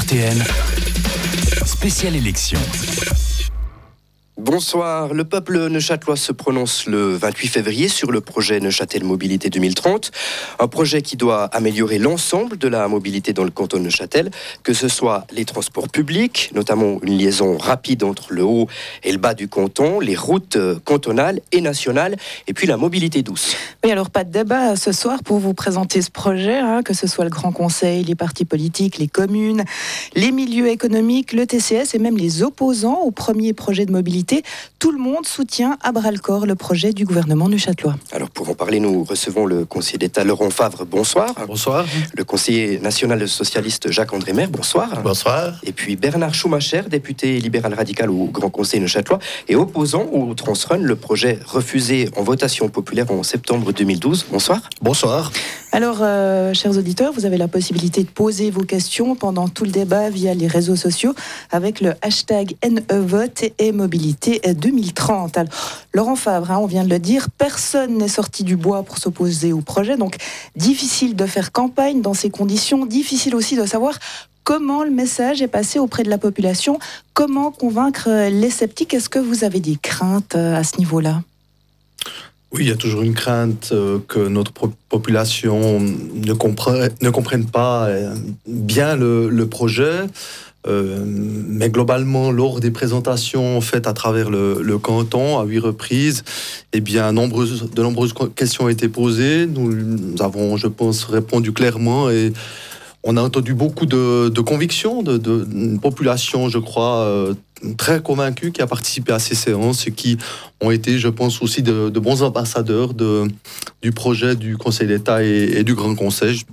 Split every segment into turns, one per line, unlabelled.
RTL, spéciale élection.
Bonsoir, le peuple neuchâtelois se prononce le 28 février sur le projet Neuchâtel Mobilité 2030. Un projet qui doit améliorer l'ensemble de la mobilité dans le canton de Neuchâtel, que ce soit les transports publics, notamment une liaison rapide entre le haut et le bas du canton, les routes cantonales et nationales, et puis la mobilité douce.
Oui, alors pas de débat ce soir pour vous présenter ce projet, que ce soit le Grand Conseil, les partis politiques, les communes, les milieux économiques, le TCS et même les opposants au premier projet de mobilité. Tout le monde soutient à bras-le-corps le projet du gouvernement neuchâtelois.
Alors pour en parler, nous recevons le conseiller d'État Laurent Favre, bonsoir.
Bonsoir.
Le conseiller national socialiste Jacques-André Maire, bonsoir.
Bonsoir.
Et puis Bernard Schumacher, député libéral radical au Grand Conseil neuchâtelois et opposant au Transrun, le projet refusé en votation populaire en septembre 2012. Bonsoir.
Bonsoir.
Alors, chers auditeurs, vous avez la possibilité de poser vos questions pendant tout le débat via les réseaux sociaux avec le hashtag NEVote et Mobilité 2030. Alors, Laurent Favre, on vient de le dire, personne n'est sorti du bois pour s'opposer au projet, donc difficile de faire campagne dans ces conditions, difficile aussi de savoir comment le message est passé auprès de la population, comment convaincre les sceptiques. Est-ce que vous avez des craintes à ce niveau-là ?
Oui, il y a toujours une crainte que notre population ne comprenne pas bien le projet. Mais globalement, lors des présentations faites à travers le canton à 8 reprises, de nombreuses questions ont été posées. Nous avons, je pense, répondu clairement et on a entendu beaucoup de convictions d'une population, je crois, très convaincue qui a participé à ces séances et qui ont été, je pense, aussi de bons ambassadeurs du projet du Conseil d'État et du Grand Conseil.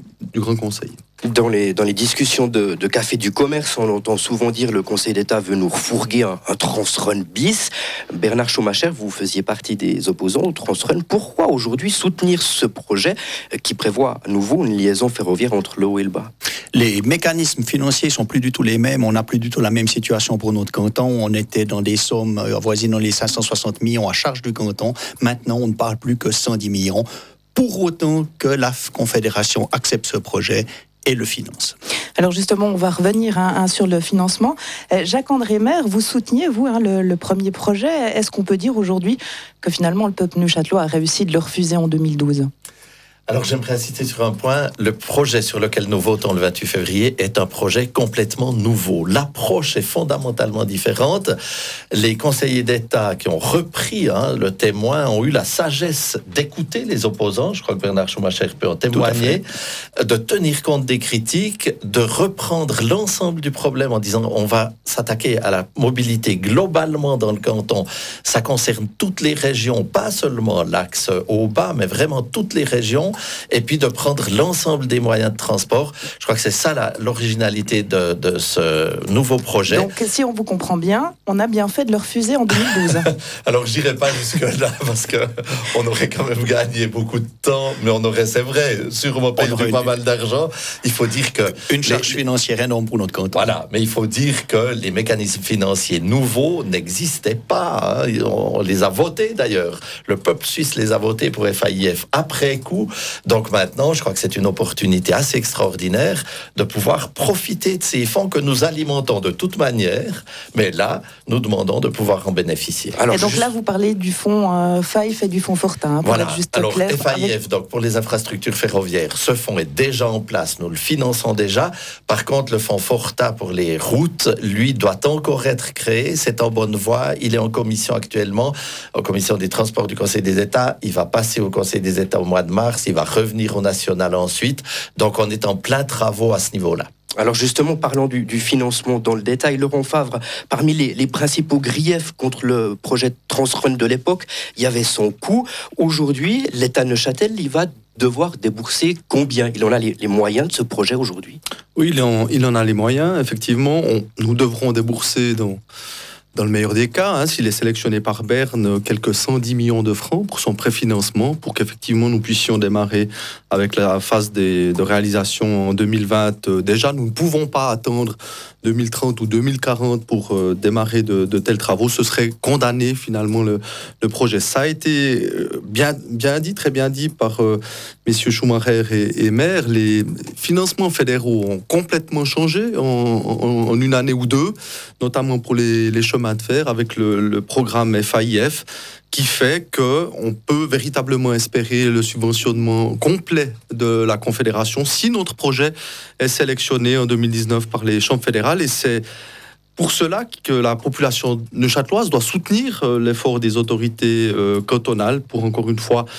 Dans
les discussions de Café du Commerce, on entend souvent dire le Conseil d'État veut nous refourguer un Transrun bis. Bernard Schumacher, vous faisiez partie des opposants au Transrun. Pourquoi aujourd'hui soutenir ce projet qui prévoit à nouveau une liaison ferroviaire entre le haut et le bas ?
Les mécanismes financiers sont plus du tout les mêmes. On n'a plus du tout la même situation pour notre canton. On était dans des sommes avoisinant les 560 millions à charge du canton. Maintenant, on ne parle plus que 110 millions. Pour autant que la Confédération accepte ce projet et le finance.
Alors justement, on va revenir sur le financement. Jacques-André Maire, vous souteniez, vous, le premier projet. Est-ce qu'on peut dire aujourd'hui que finalement le peuple neuchâtelois a réussi de le refuser en 2012 ?
Alors j'aimerais insister sur un point, le projet sur lequel nous votons le 28 février est un projet complètement nouveau. L'approche est fondamentalement différente. Les conseillers d'État qui ont repris le témoin ont eu la sagesse d'écouter les opposants, je crois que Bernard Schumacher peut en témoigner, de tenir compte des critiques, de reprendre l'ensemble du problème en disant on va s'attaquer à la mobilité globalement dans le canton. Ça concerne toutes les régions, pas seulement l'axe haut-bas, mais vraiment toutes les régions. Et puis de prendre l'ensemble des moyens de transport. Je crois que c'est ça l'originalité de ce nouveau projet.
Donc si on vous comprend bien, on a bien fait de le refuser en 2012.
Alors je n'irai pas jusque-là parce qu'on aurait quand même gagné beaucoup de temps, mais on aurait, c'est vrai, sûrement perdu pas mal d'argent. Il faut dire que...
Une charge financière énorme pour notre canton.
Voilà, mais il faut dire que les mécanismes financiers nouveaux n'existaient pas. On les a votés d'ailleurs. Le peuple suisse les a votés pour FAIF après coup. Donc maintenant, je crois que c'est une opportunité assez extraordinaire de pouvoir profiter de ces fonds que nous alimentons de toute manière, mais là, nous demandons de pouvoir en bénéficier.
Alors, et donc là, vous parlez du fonds FAIF et du fonds Fortin, pour être juste
alors,
clair.
FAIF, donc pour les infrastructures ferroviaires, ce fonds est déjà en place, nous le finançons déjà. Par contre, le fonds Fortin pour les routes, lui, doit encore être créé, c'est en bonne voie, il est en commission actuellement, en commission des transports du Conseil des États, il va passer au Conseil des États au mois de mars, il va revenir au national ensuite. Donc on est en plein travaux à ce niveau-là.
Alors justement, parlant du financement dans le détail, Laurent Favre, parmi les principaux griefs contre le projet Transrun de l'époque, il y avait son coût. Aujourd'hui, l'État Neuchâtel, il va devoir débourser combien ? Il en a les moyens de ce projet aujourd'hui ?
Oui, il en a les moyens, effectivement. Nous devrons débourser Dans le meilleur des cas, s'il est sélectionné par Berne, quelques 110 millions de francs pour son préfinancement, pour qu'effectivement nous puissions démarrer avec la phase de réalisation en 2020. Déjà, nous ne pouvons pas attendre 2030 ou 2040 pour démarrer de tels travaux. Ce serait condamner finalement le projet. Ça a été bien dit, très bien dit par messieurs Schumacher et Maire. Les financements fédéraux ont complètement changé en une année ou deux, notamment pour les chemins de fer avec le programme FAIF, qui fait qu'on peut véritablement espérer le subventionnement complet de la Confédération si notre projet est sélectionné en 2019 par les chambres fédérales. Et c'est pour cela que la population neuchâteloise doit soutenir l'effort des autorités cantonales pour, encore une fois,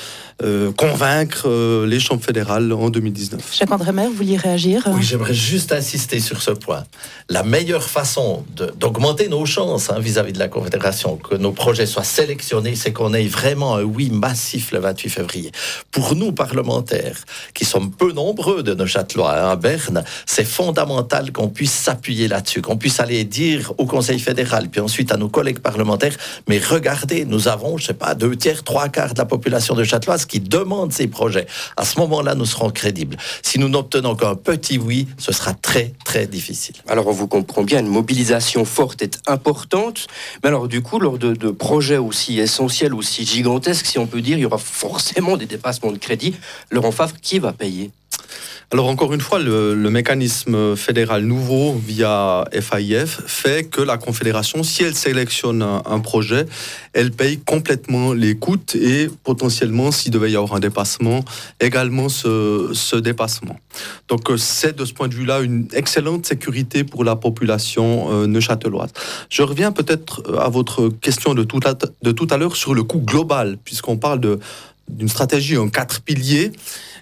convaincre les chambres fédérales en 2019.
Jacques-André Maire, vous vouliez réagir ?
Oui, j'aimerais juste insister sur ce point. La meilleure façon d'augmenter nos chances vis-à-vis de la Confédération, que nos projets soient sélectionnés, c'est qu'on ait vraiment un oui massif le 28 février. Pour nous, parlementaires, qui sommes peu nombreux de Neuchâtelois à Berne, c'est fondamental qu'on puisse s'appuyer là-dessus, qu'on puisse aller dire au Conseil fédéral, puis ensuite à nos collègues parlementaires, mais regardez, nous avons, 2 tiers, 3/4 de la population neuchâteloise qui demandent ces projets. À ce moment-là, nous serons crédibles. Si nous n'obtenons qu'un petit oui, ce sera très, très difficile.
Alors, on vous comprend bien, une mobilisation forte est importante, mais alors du coup, lors de projets aussi essentiels, aussi gigantesques, si on peut dire, il y aura forcément des dépassements de crédit. Laurent Favre, qui va payer ?
Alors encore une fois, le mécanisme fédéral nouveau via FAIF fait que la Confédération, si elle sélectionne un projet, elle paye complètement les coûts et potentiellement, s'il devait y avoir un dépassement, également ce dépassement. Donc c'est de ce point de vue-là une excellente sécurité pour la population neuchâteloise. Je reviens peut-être à votre question de tout à l'heure sur le coût global, puisqu'on parle d'une stratégie en 4 piliers.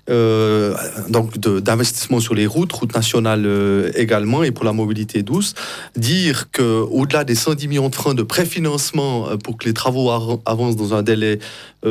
Donc d'investissement sur les routes nationales également, et pour la mobilité douce, dire qu'au-delà des 110 millions de francs de préfinancement pour que les travaux avancent dans un délai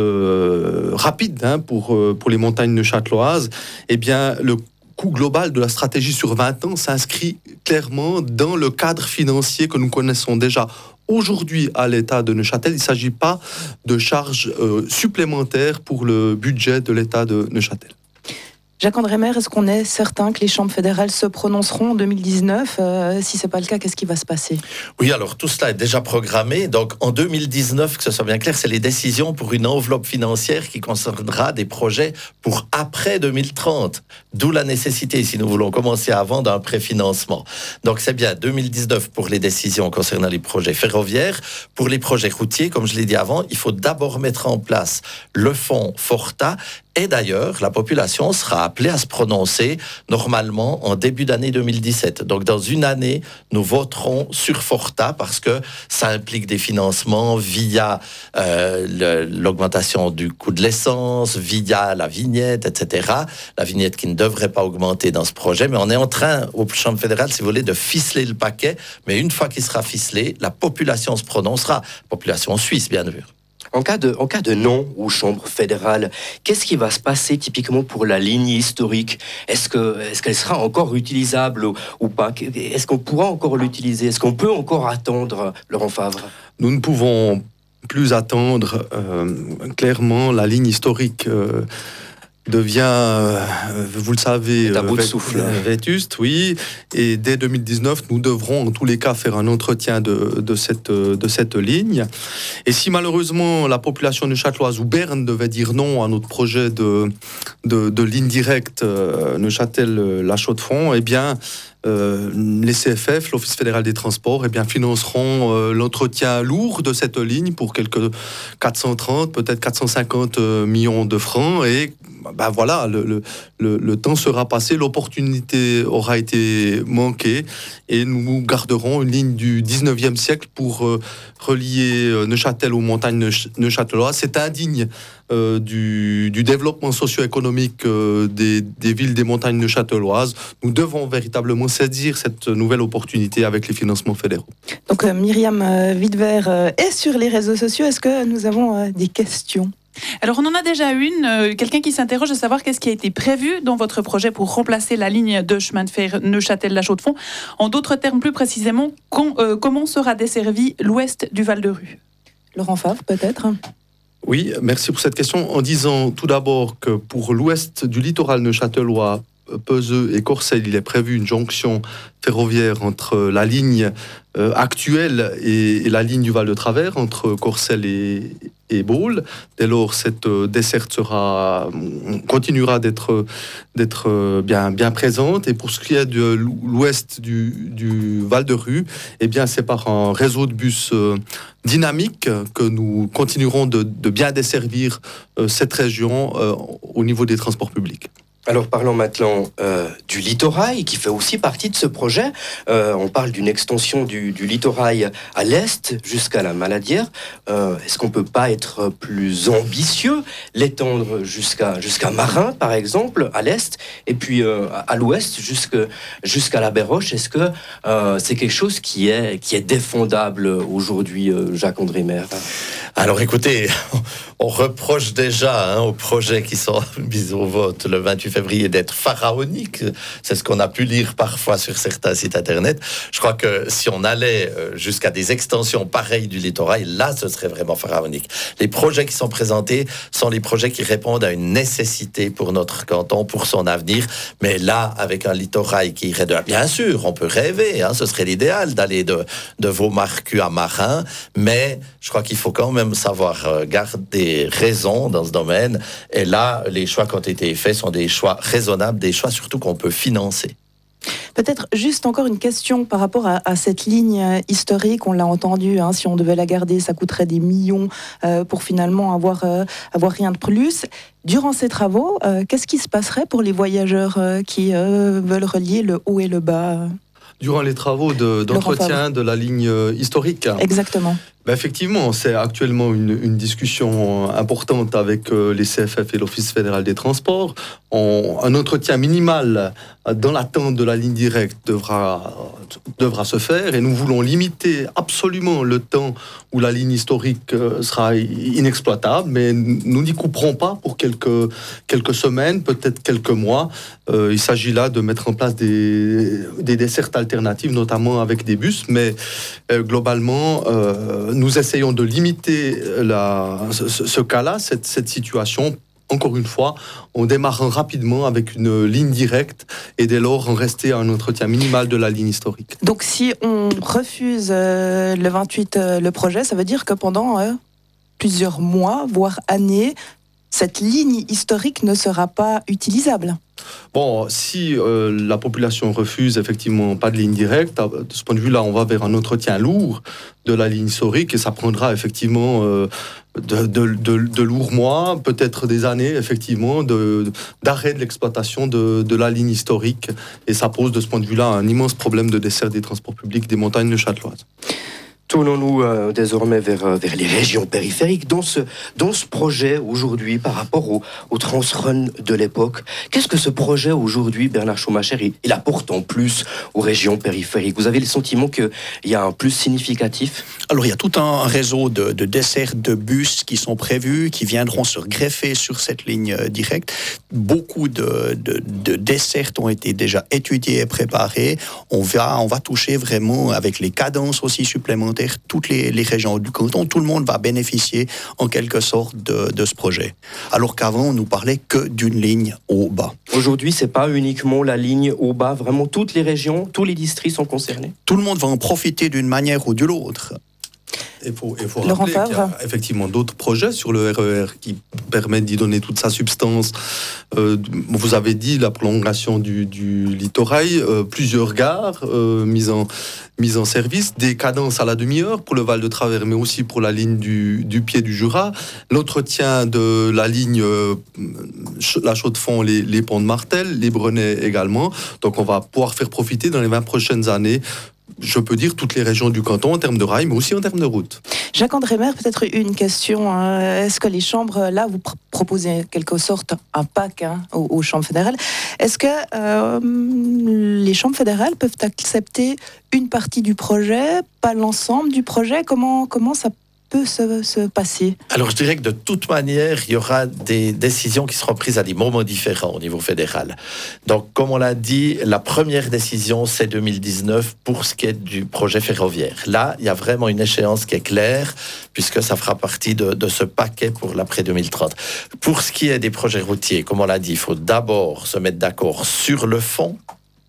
rapide pour les montagnes neuchâteloises, eh bien le coût global de la stratégie sur 20 ans s'inscrit clairement dans le cadre financier que nous connaissons déjà aujourd'hui à l'État de Neuchâtel. Il ne s'agit pas de charges supplémentaires pour le budget de l'État de Neuchâtel.
Jacques-André Maire, est-ce qu'on est certain que les chambres fédérales se prononceront en 2019 ? Si ce n'est pas le cas, qu'est-ce qui va se passer ?
Oui, alors tout cela est déjà programmé. Donc en 2019, que ce soit bien clair, c'est les décisions pour une enveloppe financière qui concernera des projets pour après 2030. D'où la nécessité, si nous voulons commencer avant, d'un préfinancement. Donc c'est bien 2019 pour les décisions concernant les projets ferroviaires. Pour les projets routiers, comme je l'ai dit avant, il faut d'abord mettre en place le fonds Forta. Et d'ailleurs, la population sera appelée à se prononcer normalement en début d'année 2017. Donc dans une année, nous voterons sur Forta parce que ça implique des financements via l'augmentation du coût de l'essence, via la vignette, etc. La vignette qui ne devrait pas augmenter dans ce projet. Mais on est en train, aux chambres fédérales, si vous voulez, de ficeler le paquet. Mais une fois qu'il sera ficelé, la population se prononcera. Population suisse, bien sûr.
En cas de non aux chambres fédérales, qu'est-ce qui va se passer typiquement pour la ligne historique ? Est-ce qu'elle sera encore utilisable ou pas ? Est-ce qu'on pourra encore l'utiliser ? Est-ce qu'on peut encore attendre, Laurent Favre ?
Nous ne pouvons plus attendre. Clairement, la ligne historique devient, vous le savez, vétuste, oui. Et dès 2019, nous devrons en tous les cas faire un entretien de cette ligne. Et si malheureusement la population neuchâteloise ou Berne devait dire non à notre projet de ligne directe Neuchâtel-La Chaux-de-Fonds, eh bien les CFF, l'Office fédéral des transports, eh bien, financeront l'entretien lourd de cette ligne pour quelques 430, peut-être 450 millions de francs. Et ben voilà, le temps sera passé, l'opportunité aura été manquée et nous garderons une ligne du 19e siècle pour relier Neuchâtel aux montagnes neuchâteloises. C'est indigne du développement socio-économique des villes des montagnes neuchâteloises. Nous devons véritablement saisir cette nouvelle opportunité avec les financements fédéraux.
Donc Myriam Wiedwer est sur les réseaux sociaux. Est-ce que nous avons des questions ?
Alors, on en a déjà une, quelqu'un qui s'interroge de savoir qu'est-ce qui a été prévu dans votre projet pour remplacer la ligne de chemin de fer Neuchâtel-La Chaux-de-Fonds. En d'autres termes, plus précisément, comment sera desservi l'ouest du Val-de-Rue ?
Laurent Favre, peut-être ?
Oui, merci pour cette question. En disant tout d'abord que pour l'ouest du littoral neuchâtelois, Peseux et Corcelles, il est prévu une jonction ferroviaire entre la ligne actuelle et la ligne du Val de Travers, entre Corcelles et Baule. Dès lors, cette desserte continuera d'être bien présente. Et pour ce qui est de l'ouest du Val de Rue, eh bien, c'est par un réseau de bus dynamique que nous continuerons de bien desservir cette région au niveau des transports publics.
Alors parlons maintenant du littoral qui fait aussi partie de ce projet. On parle d'une extension du littoral à l'est jusqu'à la Maladière. Est-ce qu'on ne peut pas être plus ambitieux, l'étendre jusqu'à Marin par exemple, à l'est, et puis à l'ouest jusqu'à la Baie-Roche? Est-ce que c'est quelque chose qui est défendable aujourd'hui, Jacques-André Maire?
Alors écoutez, on reproche déjà aux projets qui sont mis au vote le 28 février d'être pharaoniques. C'est ce qu'on a pu lire parfois sur certains sites internet. Je crois que si on allait jusqu'à des extensions pareilles du littoral, là ce serait vraiment pharaonique. Les projets qui sont présentés sont les projets qui répondent à une nécessité pour notre canton, pour son avenir. Mais là, avec un littoral qui irait bien sûr, on peut rêver, ce serait l'idéal d'aller de Vaumarcus à Marin, mais je crois qu'il faut quand même savoir garder raison dans ce domaine. Et là, les choix qui ont été faits sont des choix raisonnables, des choix surtout qu'on peut financer.
Peut-être juste encore une question par rapport à cette ligne historique. On l'a entendu, si on devait la garder, ça coûterait des millions pour finalement avoir rien de plus. Durant ces travaux, qu'est-ce qui se passerait pour les voyageurs qui veulent relier le haut et le bas ?
Durant les travaux d'entretien de la ligne historique.
Exactement.
Effectivement, c'est actuellement une discussion importante avec les CFF et l'Office fédéral des transports. Un entretien minimal dans l'attente de la ligne directe devra se faire, et nous voulons limiter absolument le temps où la ligne historique sera inexploitable, mais nous n'y couperons pas pour quelques semaines, peut-être quelques mois. Il s'agit là de mettre en place des dessertes alternatives, notamment avec des bus, mais globalement, nous essayons de limiter ce cas-là, cette situation. Encore une fois, on démarre rapidement avec une ligne directe et dès lors, on restait à un entretien minimal de la ligne historique.
Donc si on refuse le 28 le projet, ça veut dire que pendant plusieurs mois, voire années, cette ligne historique ne sera pas utilisable.
Bon, si la population refuse effectivement pas de ligne directe, de ce point de vue-là, on va vers un entretien lourd de la ligne historique et ça prendra effectivement de lourds mois, peut-être des années effectivement d'arrêt de l'exploitation de la ligne historique, et ça pose de ce point de vue-là un immense problème de dessert des transports publics des montagnes neuchâteloises.
Tournons-nous désormais vers les régions périphériques. Dans ce projet aujourd'hui, par rapport au Transrun de l'époque, qu'est-ce que ce projet aujourd'hui, Bernard Schumacher, il apporte en plus aux régions périphériques? Vous avez le sentiment qu'il y a un plus significatif?
Alors il y a tout un réseau de dessertes de bus qui sont prévus, qui viendront se greffer sur cette ligne directe. Beaucoup de dessertes ont été déjà étudiées et préparées. On va toucher vraiment avec les cadences aussi supplémentaires toutes les régions du canton. Tout le monde va bénéficier en quelque sorte de ce projet. Alors qu'avant, on nous parlait que d'une ligne au bas.
Aujourd'hui, c'est pas uniquement la ligne au bas, vraiment toutes les régions, tous les districts sont concernés.
Tout le monde va en profiter d'une manière ou de l'autre.
Il faut rappeler qu'il y a effectivement d'autres projets sur le RER qui permettent d'y donner toute sa substance. Vous avez dit la prolongation du littoral, plusieurs gares mises en service, des cadences à la demi-heure pour le Val de Travers, mais aussi pour la ligne du pied du Jura, l'entretien de la ligne la Chaux-de-Fonds, les ponts de Martel, les Brenets également. Donc on va pouvoir faire profiter dans les 20 prochaines années, je peux dire, toutes les régions du canton en termes de rail, mais aussi en termes de route.
Jacques-André Maire, peut-être une question. Est-ce que les chambres, là, vous proposez en quelque sorte un pack aux chambres fédérales. Est-ce que les chambres fédérales peuvent accepter une partie du projet, pas l'ensemble du projet? Comment ça peut se passer?
Alors, je dirais que de toute manière, il y aura des décisions qui seront prises à des moments différents au niveau fédéral. Donc, comme on l'a dit, la première décision, c'est 2019 pour ce qui est du projet ferroviaire. Là, il y a vraiment une échéance qui est claire, puisque ça fera partie de ce paquet pour l'après 2030. Pour ce qui est des projets routiers, comme on l'a dit, il faut d'abord se mettre d'accord sur le fonds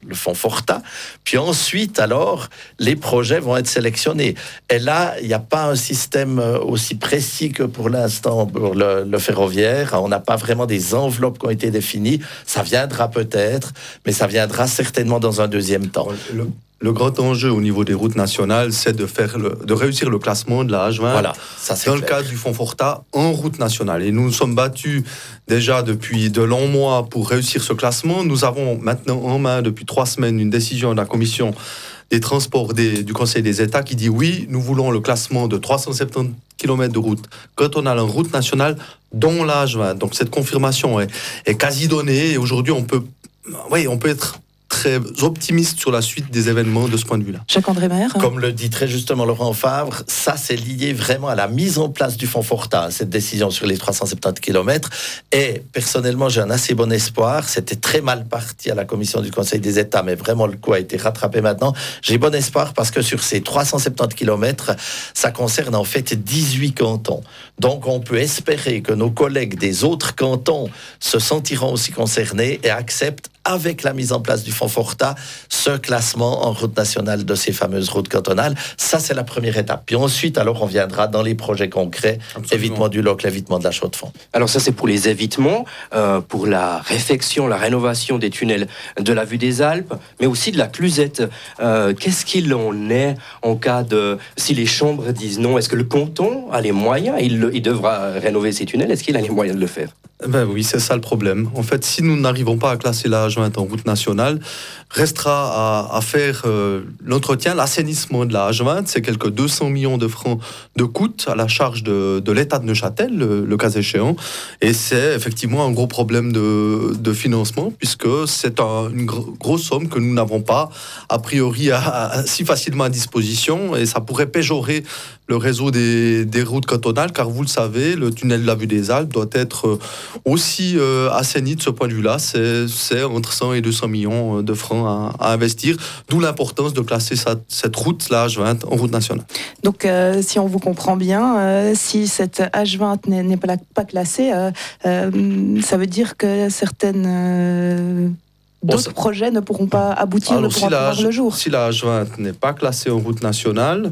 Forta, puis ensuite, alors, les projets vont être sélectionnés. Et là, il n'y a pas un système aussi précis que pour l'instant pour le ferroviaire. On n'a pas vraiment des enveloppes qui ont été définies. Ça viendra peut-être, mais ça viendra certainement dans un deuxième temps.
Le grand enjeu au niveau des routes nationales, c'est de réussir le classement de la H20
voilà, ça, c'est
dans
clair.
le cadre du Fonds Forta en route nationale. Et nous nous sommes battus déjà depuis de longs mois pour réussir ce classement. Nous avons maintenant en main depuis 3 semaines une décision de la Commission des transports du Conseil des États qui dit oui, nous voulons le classement de 370 km de route cantonale en route nationale dont la H20. Donc cette confirmation est quasi donnée et aujourd'hui on peut être très optimiste sur la suite des événements de ce point de vue-là.
Jacques-André Maire.
Comme le dit très justement Laurent Favre, ça c'est lié vraiment à la mise en place du Fonds Forta, cette décision sur les 370 km. Et personnellement, j'ai un assez bon espoir. C'était très mal parti à la Commission du Conseil des États, mais vraiment le coup a été rattrapé maintenant. J'ai bon espoir parce que sur ces 370 km, ça concerne en fait 18 cantons. Donc on peut espérer que nos collègues des autres cantons se sentiront aussi concernés et acceptent avec la mise en place du Fonds Forta, ce classement en route nationale de ces fameuses routes cantonales. Ça, c'est la première étape. Puis ensuite, alors, on viendra dans les projets concrets, évitement du Locle, évitement de la Chaux-de-Fonds.
Alors ça, c'est pour les évitements, pour la réfection, la rénovation des tunnels de la Vue des Alpes, mais aussi de la Clusette. Qu'est-ce qu'il en est en cas de... Si les chambres disent non, est-ce que le canton a les moyens? Il devra rénover ces tunnels. Est-ce qu'il a les moyens de le faire?
Ben oui, c'est ça le problème. En fait, si nous n'arrivons pas à classer la H20 en route nationale, restera à faire l'entretien, l'assainissement de la H20. C'est quelques 200 millions de francs de coût à la charge de l'État de Neuchâtel, le cas échéant. Et c'est effectivement un gros problème de financement, puisque c'est une grosse somme que nous n'avons pas, a priori, si facilement à disposition. Et ça pourrait péjorer le réseau des routes cantonales, car vous le savez, le tunnel de la Vue des Alpes doit être aussi assaini de ce point de vue-là. C'est entre 100 et 200 millions de francs à investir, d'où l'importance de classer cette route, la H20, en route nationale.
Donc, si on vous comprend bien, si cette H20 n'est pas classée, ça veut dire que d'autres projets ne pourront pas aboutir, ne pourront pas voir le jour.
Si la H20 n'est pas classée en route nationale,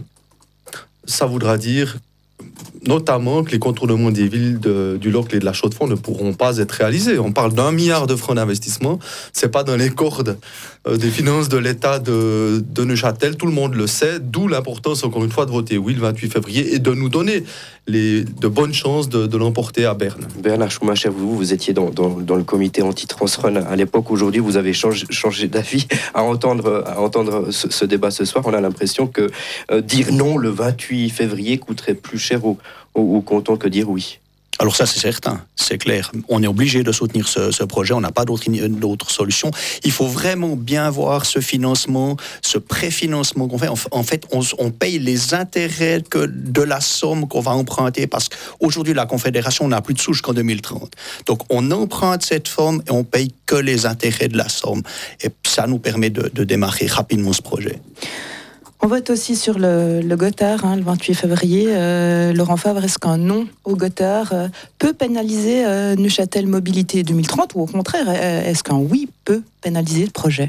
ça voudra dire notamment que les contournements des villes du Locle et de la Chaux-de-Fonds ne pourront pas être réalisés. On parle d'1 milliard de francs d'investissement. C'est pas dans les cordes des finances de l'État de Neuchâtel. Tout le monde le sait. D'où l'importance, encore une fois, de voter oui le 28 février et de nous donner de bonnes chances de l'emporter à Berne.
Bernard Schumacher, vous étiez dans le comité anti-transrun à l'époque. Aujourd'hui, vous avez changé d'avis à entendre ce débat ce soir. On a l'impression que dire non le 28 février coûterait plus cher au canton que dire oui.
Alors ça, c'est certain, c'est clair. On est obligé de soutenir ce projet, on n'a pas d'autre solution. Il faut vraiment bien voir ce financement, ce préfinancement qu'on fait. En fait, on paye les intérêts de la somme qu'on va emprunter, parce qu'aujourd'hui, la Confédération n'a plus de sous jusqu'en 2030. Donc, on emprunte cette forme et on paye que les intérêts de la somme. Et ça nous permet de démarrer rapidement ce projet.
On vote aussi sur le Gothard, le 28 février. Laurent Favre, est-ce qu'un non au Gothard peut pénaliser Neuchâtel Mobilité 2030, ou au contraire, est-ce qu'un oui peut pénaliser le projet?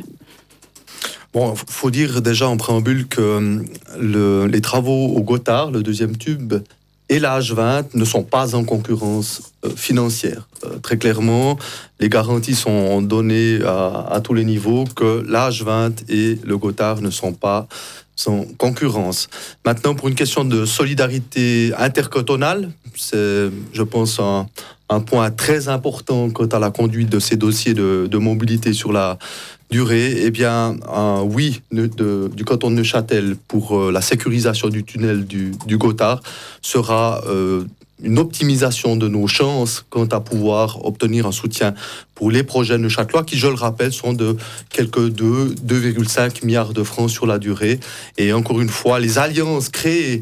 Bon, il faut dire déjà en préambule que les travaux au Gothard, le deuxième tube, et la H20 ne sont pas en concurrence financière. Très clairement, les garanties sont données à tous les niveaux que la H20 et le Gothard ne sont pas en concurrence. Maintenant, pour une question de solidarité intercantonale, c'est, je pense, un point très important quant à la conduite de ces dossiers de mobilité sur la durée. Eh bien, un oui du canton de Neuchâtel pour la sécurisation du tunnel du Gothard sera une optimisation de nos chances quant à pouvoir obtenir un soutien pour les projets neuchâtelois qui, je le rappelle, sont de quelques 2,5 milliards de francs sur la durée. Et encore une fois, les alliances créées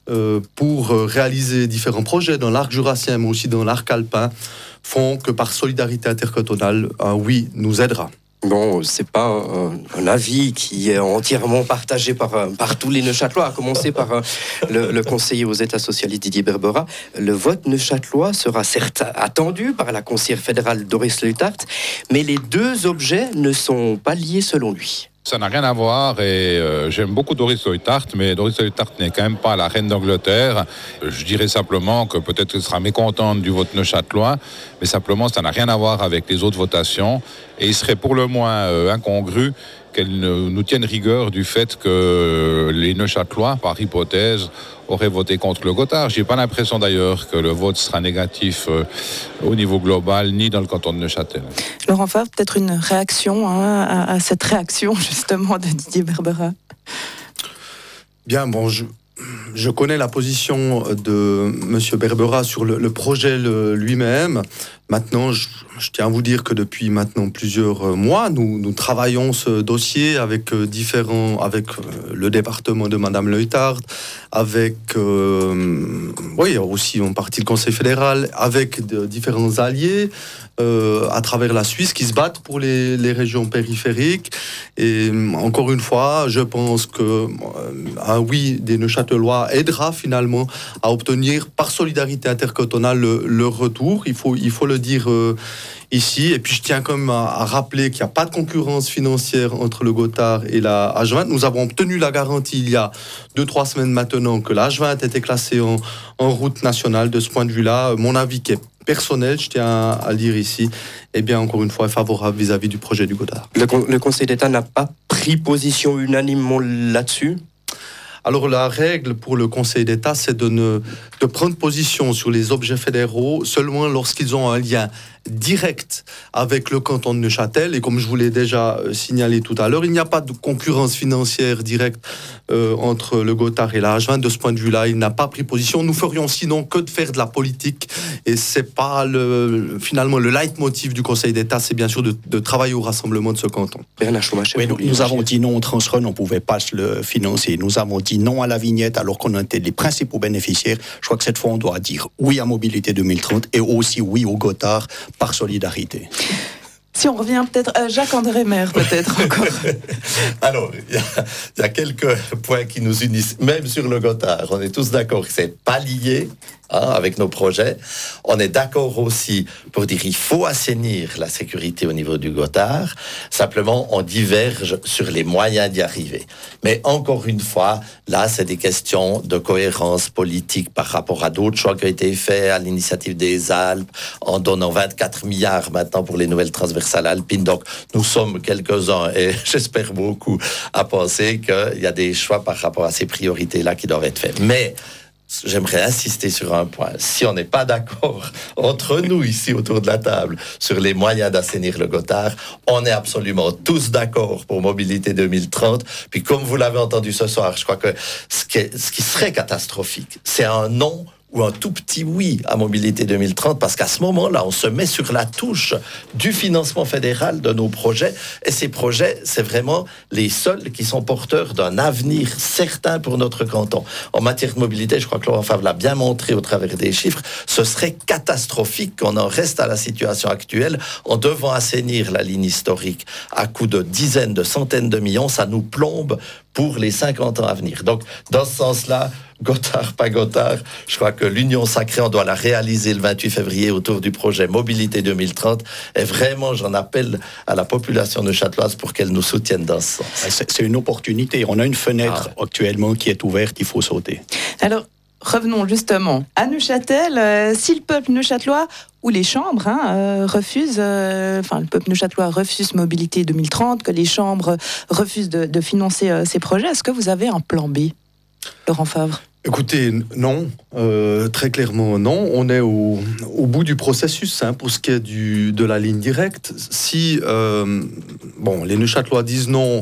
pour réaliser différents projets dans l'arc jurassien, mais aussi dans l'arc alpin, font que par solidarité intercantonale, un oui nous aidera.
Bon, c'est pas un avis qui est entièrement partagé par tous les Neuchâtelois, à commencer par le conseiller aux États socialistes Didier Berbera. Le vote neuchâtelois sera certes attendu par la conseillère fédérale Doris Leuthard, mais les deux objets ne sont pas liés selon lui.
Ça n'a rien à voir et j'aime beaucoup Doris Leuthard, mais Doris Leuthard n'est quand même pas la reine d'Angleterre. Je dirais simplement que peut-être qu'elle sera mécontente du vote neuchâtelois, mais simplement ça n'a rien à voir avec les autres votations et il serait pour le moins incongru qu'elle nous tienne rigueur du fait que les Neuchâtelois, par hypothèse, auraient voté contre le Gothard. Je n'ai pas l'impression d'ailleurs que le vote sera négatif au niveau global, ni dans le canton de Neuchâtel.
Laurent Favre, peut-être une réaction à cette réaction justement de Didier Berbera.
Bien, bon, je connais la position de M. Berbera sur le projet lui-même. Maintenant, je tiens à vous dire que depuis maintenant plusieurs mois, nous travaillons ce dossier avec le département de Mme Leuthard, avec aussi en partie le Conseil fédéral, avec différents alliés à travers la Suisse qui se battent pour les régions périphériques. Et encore une fois, je pense que un oui des Neuchâtelois aidera finalement à obtenir par solidarité intercantonale le retour. Il faut le dire ici. Et puis je tiens quand même à rappeler qu'il n'y a pas de concurrence financière entre le Gothard et la H20. Nous avons obtenu la garantie il y a 2-3 semaines maintenant que la H20 était classée en route nationale. De ce point de vue-là, mon avis qui est personnel, je tiens à le dire ici, eh bien encore une fois est favorable vis-à-vis du projet du Gothard.
Le Conseil d'État n'a pas pris position unanimement là-dessus ?
Alors la règle pour le Conseil d'État, c'est de prendre position sur les objets fédéraux seulement lorsqu'ils ont un lien direct avec le canton de Neuchâtel. Et comme je vous l'ai déjà signalé tout à l'heure, il n'y a pas de concurrence financière directe entre le Gothard et la H20. De ce point de vue-là, il n'a pas pris position. Nous ferions sinon que de faire de la politique. Et c'est pas finalement le leitmotiv du Conseil d'État, c'est bien sûr de travailler au rassemblement de ce canton.
Bernard Schumacher,
nous avons dit non au Transrun, on ne pouvait pas le financer. Nous avons dit non à la vignette alors qu'on était les principaux bénéficiaires. Je crois que cette fois, on doit dire oui à Mobilité 2030 et aussi oui au Gothard par solidarité.
Si on revient peut-être à Jacques-André Maire, peut-être encore.
Alors, il y a quelques points qui nous unissent, même sur le Gothard. On est tous d'accord que c'est pas lié avec nos projets. On est d'accord aussi pour dire qu'il faut assainir la sécurité au niveau du Gothard. Simplement, on diverge sur les moyens d'y arriver. Mais encore une fois, là, c'est des questions de cohérence politique par rapport à d'autres choix qui ont été faits à l'initiative des Alpes, en donnant 24 milliards maintenant pour les nouvelles transversales alpines. Donc, nous sommes quelques-uns, et j'espère beaucoup, à penser qu'il y a des choix par rapport à ces priorités-là qui doivent être faits. Mais j'aimerais insister sur un point. Si on n'est pas d'accord entre nous ici autour de la table sur les moyens d'assainir le Gothard, on est absolument tous d'accord pour Mobilité 2030. Puis comme vous l'avez entendu ce soir, je crois que ce qui serait catastrophique, c'est un non ou un tout petit oui à Mobilité 2030, parce qu'à ce moment-là, on se met sur la touche du financement fédéral de nos projets, et ces projets, c'est vraiment les seuls qui sont porteurs d'un avenir certain pour notre canton. En matière de mobilité, je crois que Laurent Favre l'a bien montré au travers des chiffres, ce serait catastrophique qu'on en reste à la situation actuelle en devant assainir la ligne historique à coût de dizaines, de centaines de millions. Ça nous plombe pour les 50 ans à venir. Donc, dans ce sens-là, Gothard, pas Gothard, je crois que l'union sacrée, on doit la réaliser le 28 février autour du projet Mobilité 2030. Et vraiment, j'en appelle à la population neuchâteloise pour qu'elle nous soutienne dans ce sens.
C'est une opportunité. On a une fenêtre actuellement qui est ouverte, il faut sauter.
Alors, revenons justement à Neuchâtel. Si le peuple neuchâtelois ou les chambres refusent, le peuple neuchâtelois refuse Mobilité 2030, que les chambres refusent de financer ces projets, est-ce que vous avez un plan B, Laurent Favre?
Écoutez, non, très clairement non. On est au bout du processus pour ce qui est de la ligne directe. Si les Neuchâtelois disent non,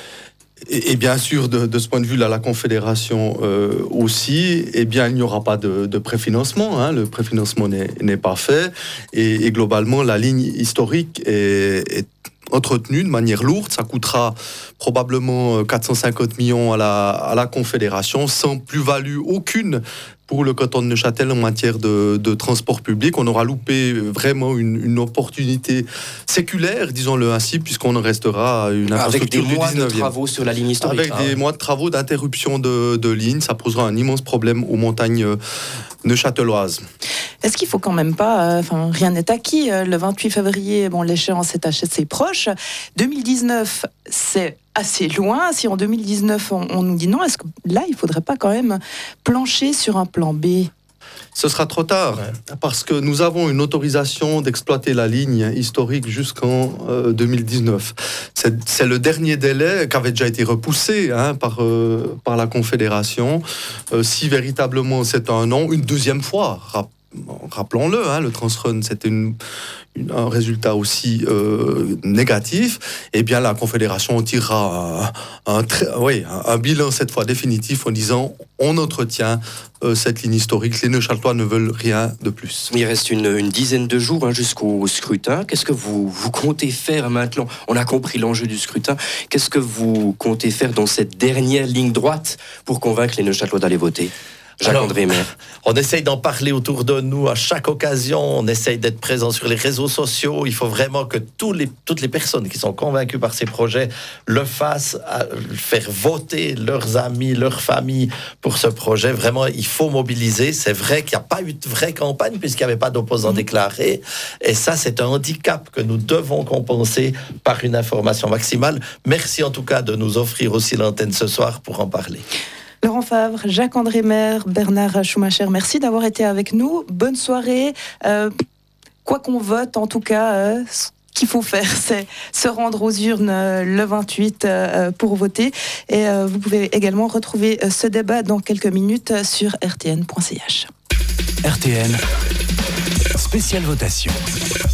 et bien sûr de ce point de vue-là, la Confédération aussi, eh bien il n'y aura pas de préfinancement. Le préfinancement n'est pas fait, et globalement la ligne historique est entretenu de manière lourde. Ça coûtera probablement 450 millions à la Confédération, sans plus-value aucune pour le canton de Neuchâtel en matière de transport public. On aura loupé vraiment une opportunité séculaire, disons-le ainsi, puisqu'on en restera une infrastructure du 19e.
Avec des mois de travaux sur la ligne historique.
Avec des mois de travaux d'interruption de ligne, ça posera un immense problème aux montagnes neuchâteloises.
Est-ce qu'il faut quand même pas, rien n'est acquis. Le 28 février, l'échéance est assez proche. 2019, c'est assez loin. Si en 2019, on nous dit non, est-ce que là, il faudrait pas quand même plancher sur un plan B ?
Ce sera trop tard, parce que nous avons une autorisation d'exploiter la ligne historique jusqu'en 2019. C'est le dernier délai qui avait déjà été repoussé par la Confédération. Si véritablement c'est un an, une deuxième fois, rappelons-le, le Transrun, c'était un résultat aussi négatif, eh bien la Confédération tirera un bilan cette fois définitif en disant on entretient cette ligne historique. Les Neuchâtelois ne veulent rien de plus.
Il reste une dizaine de jours jusqu'au scrutin. Qu'est-ce que vous comptez faire maintenant ? On a compris l'enjeu du scrutin. Qu'est-ce que vous comptez faire dans cette dernière ligne droite pour convaincre les Neuchâtelois d'aller voter ? Jacques-André Maire.
On essaye d'en parler autour de nous à chaque occasion. On essaye d'être présent sur les réseaux sociaux. Il faut vraiment que toutes les personnes qui sont convaincues par ces projets le fassent, faire voter leurs amis, leurs familles pour ce projet. Vraiment, il faut mobiliser. C'est vrai qu'il n'y a pas eu de vraie campagne puisqu'il n'y avait pas d'opposants déclarés. Et ça, c'est un handicap que nous devons compenser par une information maximale. Merci en tout cas de nous offrir aussi l'antenne ce soir pour en parler.
Laurent Favre, Jacques-André Maire, Bernard Schumacher, merci d'avoir été avec nous. Bonne soirée. Quoi qu'on vote, en tout cas, ce qu'il faut faire, c'est se rendre aux urnes le 28 pour voter. Et vous pouvez également retrouver ce débat dans quelques minutes sur rtn.ch.
RTN, spéciale votation.